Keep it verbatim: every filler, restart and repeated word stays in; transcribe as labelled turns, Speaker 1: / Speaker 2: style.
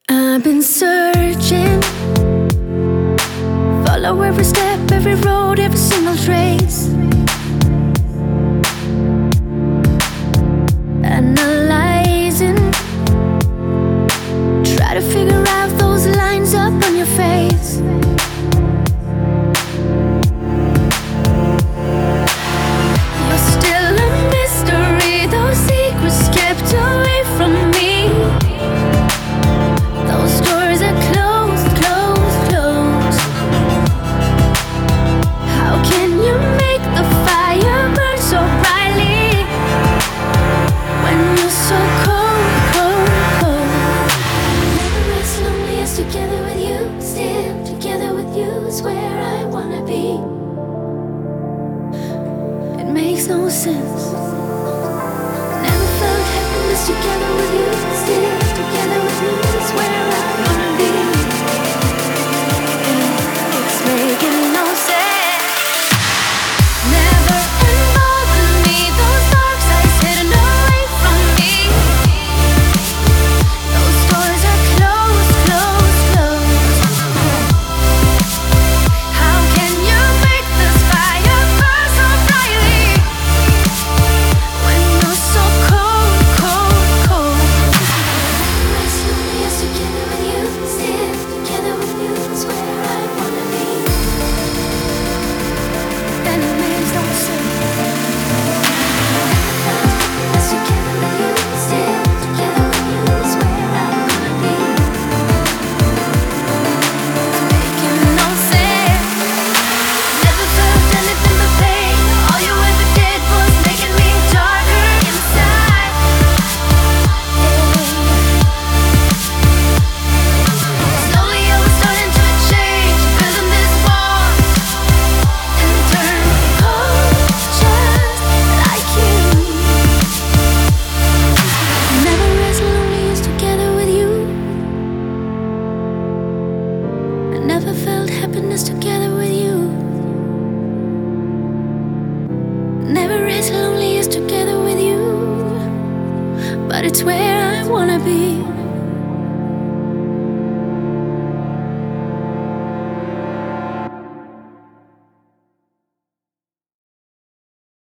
Speaker 1: I've been searching, follow every step, every road, every single trace, analyzing, try to figure out those lines up on your face. You're still a mystery, those secrets kept away from me. Those doors are closed, closed, closed. How can you make the fire burn so brightly when you're so cold, cold, cold? Never as lonely as together with you. Still together with you is where I wanna be. It makes no sense. Never felt happiness together with you. Still together with you is where I wanna be. It's making no sense. Never involving me, those dark sides hidden away from me. Those doors are closed, closed, closed. How can you make this fire burn so brightly when you're so cold, cold, cold? As lonely as together with you, still together with you is where I wanna be. And it makes no sense. As together with you, still together with you is where I wanna be. It's making no sense. Never felt anything but pain. All you ever did was making me darker inside. Slowly I was starting to change, building this wall and turn cold just like you. Never as lonely as together with you. I never felt happiness together